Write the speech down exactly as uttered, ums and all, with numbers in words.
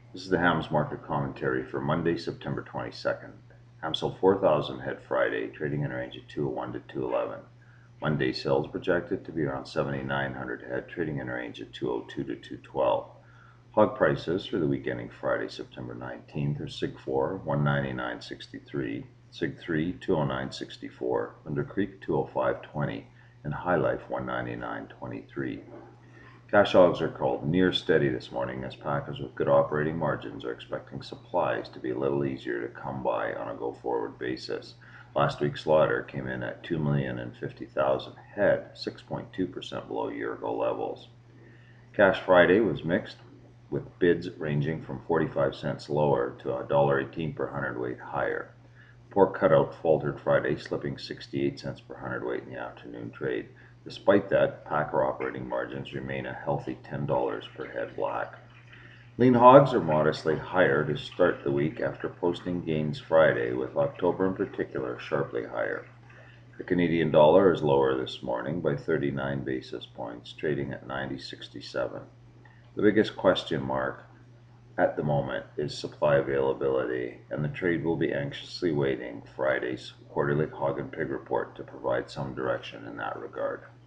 This is the Hams market commentary for Monday, September twenty-second. Hams sold four thousand head Friday, trading in a range of two oh one to two eleven. Monday sales projected to be around seventy-nine hundred head, trading in a range of two oh two to two twelve. Hog prices for the week ending Friday, September nineteenth are Sig four, one ninety-nine sixty-three, Sig three, two oh nine sixty-four, Thunder Creek, two oh five twenty, and High Life, one ninety-nine twenty-three. Cash hogs are called near steady this morning as packers with good operating margins are expecting supplies to be a little easier to come by on a go-forward basis. Last week's slaughter came in at two million fifty thousand head, six point two percent below year-ago levels. Cash Friday was mixed, with bids ranging from forty-five cents lower to one dollar eighteen per hundredweight higher. Pork cutout faltered Friday, slipping sixty-eight cents per hundredweight in the afternoon trade. Despite that, packer operating margins remain a healthy ten dollars per head black. Lean hogs are modestly higher to start the week after posting gains Friday, with October in particular sharply higher. The Canadian dollar is lower this morning by thirty-nine basis points, trading at ninety sixty-seven. The biggest question mark at the moment is supply availability, and the trade will be anxiously waiting Friday's quarterly hog and pig report to provide some direction in that regard.